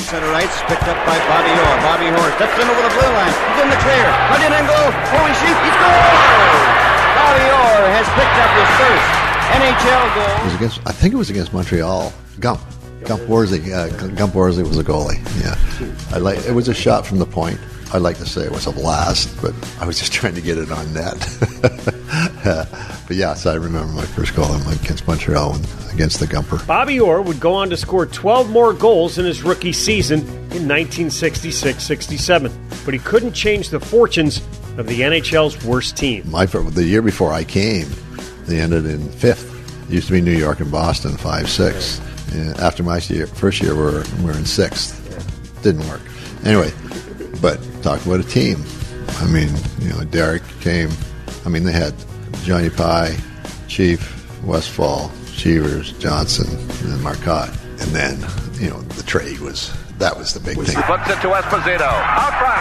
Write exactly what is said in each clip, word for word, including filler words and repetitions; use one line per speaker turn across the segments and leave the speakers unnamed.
center ice, picked up by Bobby Orr. Bobby Orr steps in over the blue line. He's in the clear. Right in and goal. Holy shit, he scores! Bobby Orr has picked up his first N H L goal.
It was against, I think it was against Montreal. Gump. Gump Worsley. Uh, Gump Worsley was the goalie. Yeah, I like. It was a shot from the point. I'd like to say it was a blast, but I was just trying to get it on net. uh, but yes, I remember my first goal against Montreal and against the Gumper.
Bobby Orr would go on to score twelve more goals in his rookie season in nineteen sixty-six sixty-seven, but he couldn't change the fortunes of the N H L's worst team.
My the year before I came, they ended in fifth. It used to be New York and Boston, five six. And after my year, first year, we're we're in sixth. Didn't work. Anyway. But talk about a team. I mean, you know, Derek came. I mean, they had Johnny Pye, Chief, Westfall, Cheevers, Johnson, and Marcotte. And then, you know, the trade was, that was the big thing.
Flips it to Esposito. Out front.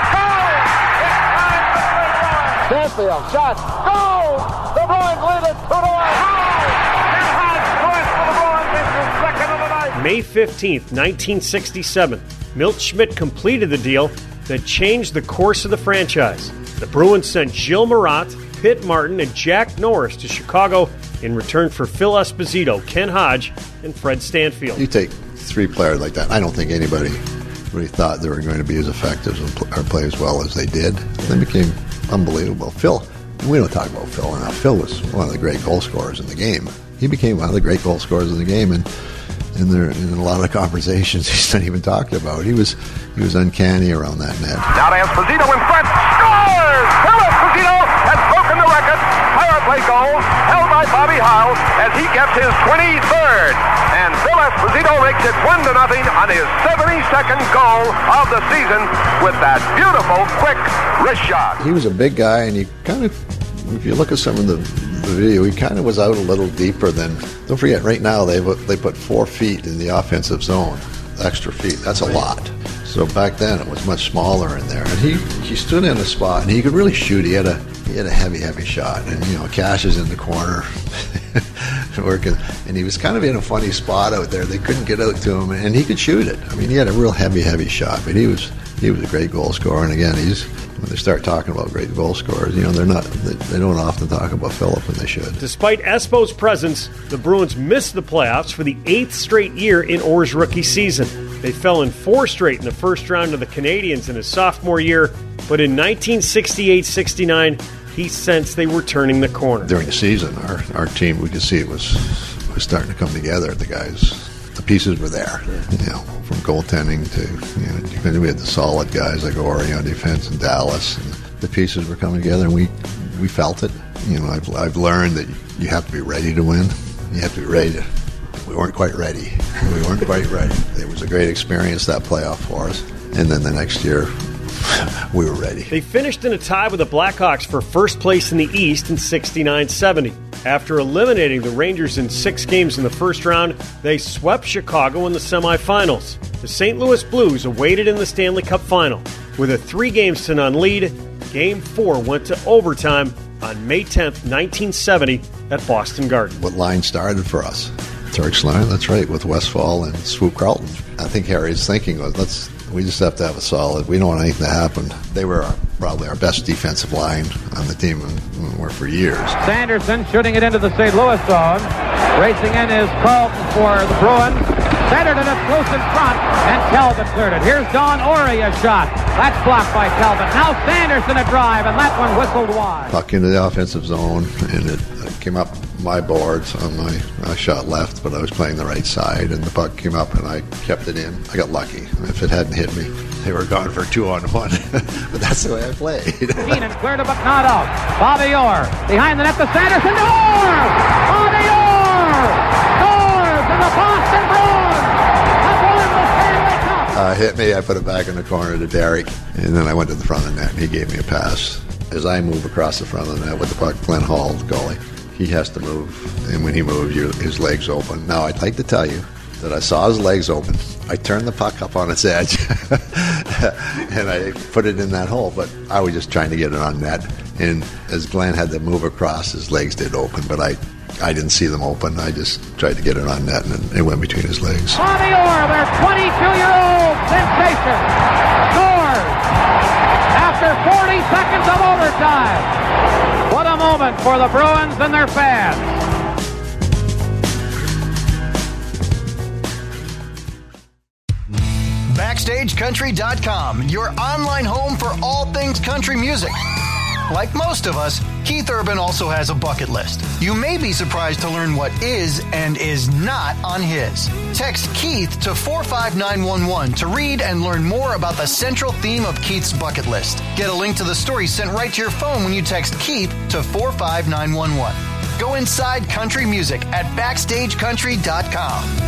Goal! It's time for the Stanfield. Shot. Goal! The Bruins lead it two to one. Ken Hodge scores for the Bruins. It's his second of the night.
May fifteenth, nineteen sixty-seven. Milt Schmidt completed the deal that changed the course of the franchise. The Bruins sent Gilles Marat, Pitt Martin, and Jack Norris to Chicago in return for Phil Esposito, Ken Hodge, and Fred Stanfield.
You take three players like that. I don't think anybody really thought they were going to be as effective or play as well as they did. They became unbelievable. Phil, we don't talk about Phil enough. Phil was one of the great goal scorers in the game. He became one of the great goal scorers in the game, and in there in a lot of the conversations he's not even talking about. He was he was uncanny around that net.
Now to Esposito in front. Scores! Phil Esposito has broken the record. Power play goal held by Bobby Howe as he gets his twenty-third. And Phil Esposito makes it one to nothing on his seventy-second goal of the season with that beautiful, quick wrist shot.
He was a big guy, and he kind of, if you look at some of the the video, he kind of was out a little deeper than. Don't forget, right now they they put four feet in the offensive zone, extra feet. That's a lot. So back then it was much smaller in there, and he, he stood in a spot and he could really shoot. He had a he had a heavy heavy shot, and you know Cash is in the corner working, and he was kind of in a funny spot out there. They couldn't get out to him, and he could shoot it. I mean, he had a real heavy heavy shot, but he was he was a great goal scorer. And again, he's. When they start talking about great goal scorers, you know, they're not, they, they don't often talk about Philip, and they should.
Despite Espo's presence, the Bruins missed the playoffs for the eighth straight year in Orr's rookie season. They fell in four straight in the first round of the Canadiens in his sophomore year, but in nineteen sixty-eight sixty-nine, he sensed they were turning the corner.
During the season, our, our team, we could see it was, was starting to come together. The guys, the pieces were there, you know, from goaltending to, you know, defense. We had the solid guys like Ori on defense and Dallas, and the pieces were coming together, and we we felt it. You know, I've, I've learned that you have to be ready to win. You have to be ready to. We weren't quite ready. We weren't quite ready. It was a great experience, that playoff for us. And then the next year, we were ready.
They finished in a tie with the Blackhawks for first place in the East in sixty-nine seventy. After eliminating the Rangers in six games in the first round, they swept Chicago in the semifinals. The Saint Louis Blues awaited in the Stanley Cup Final. With a three games to none lead, Game four went to overtime on May tenth, nineteen seventy at Boston Garden.
What line started for us? Turk's line, that's right, with Westfall and Swoop Carlton. I think Harry's thinking was, let's we just have to have a solid. We don't want anything to happen. They were our, probably our best defensive line on the team and were for years.
Sanderson shooting it into the Saint Louis zone. Racing in is Carlton for the Bruins. Centered and it's loose in front, and Calvin cleared it. Here's Don Orey, a shot. That's blocked by Calvin. Now Sanderson a drive, and that one whistled wide.
Puck into the offensive zone, and it came up my boards on my I shot left, but I was playing the right side, and the puck came up, and I kept it in. I got lucky. If it hadn't hit me, they were gone for two on one. But that's the way I played.
Keenan cleared it, but not out. Bobby Orr behind the net to Sanderson. Orr! Bobby Orr! Scores in the Boston Bruins! Have won the Stanley Cup!
Uh, hit me, I put it back in the corner to Derek, and then I went to the front of the net, and he gave me a pass. As I move across the front of the net with the puck, Glenn Hall, the goalie, he has to move, and when he moves, you, his legs open. Now, I'd like to tell you that I saw his legs open. I turned the puck up on its edge, and I put it in that hole, but I was just trying to get it on net. And as Glenn had to move across, his legs did open, but I I didn't see them open. I just tried to get it on net, and it went between his legs.
Bobby Orr, their twenty-two-year-old second. Scores! After forty seconds of overtime. What a moment for the Bruins and their fans.
Backstage Country dot com, your online home for all things country music. Like most of us, Keith Urban also has a bucket list. You may be surprised to learn what is and is not on his. Text Keith to four five nine one one to read and learn more about the central theme of Keith's bucket list. Get a link to the story sent right to your phone when you text Keith to four five nine one one. Go inside country music at Backstage Country dot com.